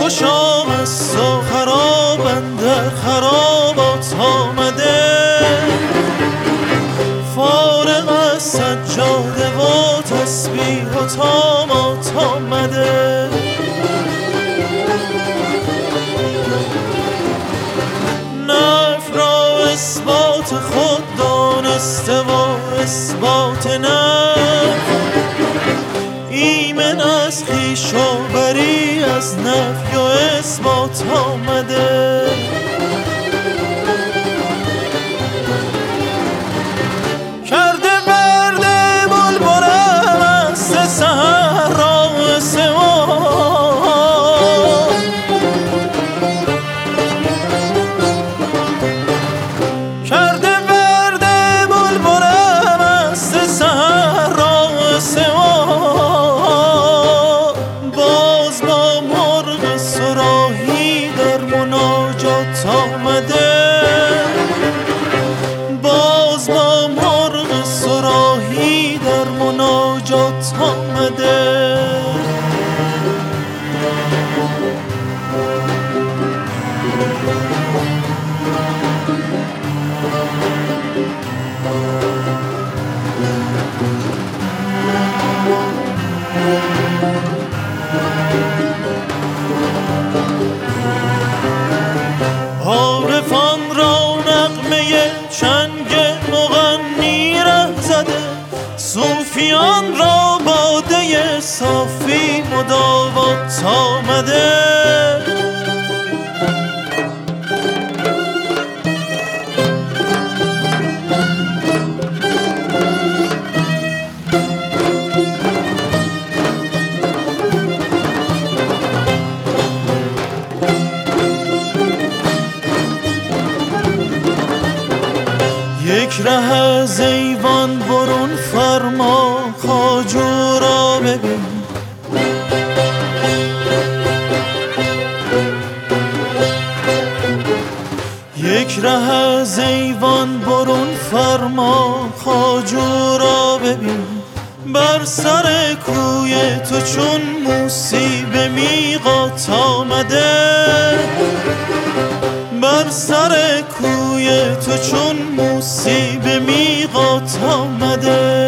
خوشام است و خراب اندر خرابات آمده، فارغ از سجاده و تسبیح و طامات آمده. نفی را اثبات خود دانسته و اثبات نفی، ایمن از خویش و بری از نفی و اثبات آمده. کرده برده بلبلم است سحر را سوا، کرده برده بلبلم است سحر را سوا. باز با مرغ صراحی در مناجات آمده، باز با مرغ صراحی در مناجات آمده. عارفان را نغمه چنگ مغنی ره زده، صوفیان را باده صافی مداوات آمده. یک ره از ایوان برون فرما خواجو را ببین، یک ره از ایوان برون فرما خواجو را ببین. بر سر کوی تو چون موسی به میقات آمده، بر سر کوی تو چون موسی به میقات آمده.